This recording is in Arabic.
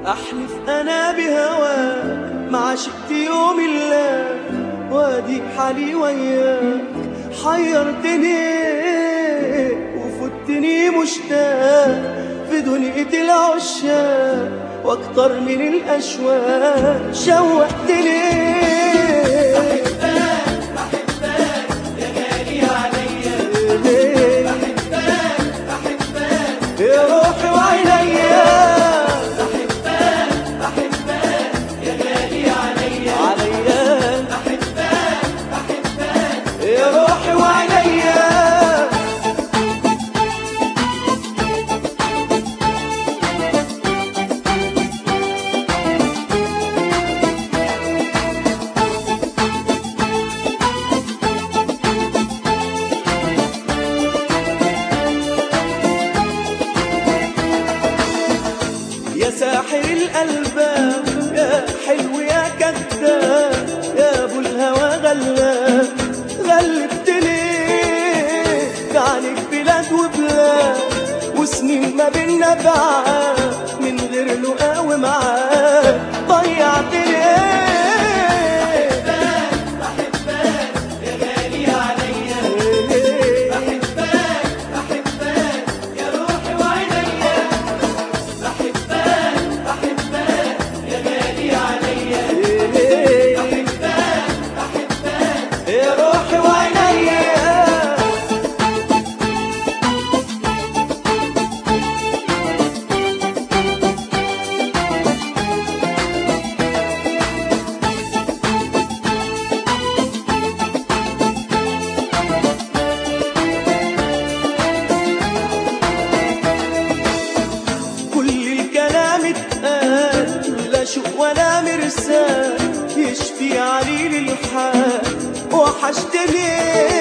أحلف أنا بهواك ما عشقت يوم الله، وادي حالي وياك حيرتني وفتني مشتاق في دنيا العشاق، واكتر من الأشواق شوقتني. يا روحي وعينيا بحبك بحبك يا غالي عليا بحبك بحبك يا روحي وعينيا. يا ساحر الألباب يا حلو يا كذاب، يا أبو الهوى غلاب غلبتني، جعلك بلاد وبلاد وسنين ما بينا بعاد، من غير لقا ومعاك ضيعتني. يا روحي وعينيا كل الكلام اتقال، لا شوق ولا مرسال يشفي عليل الحال، وحشتني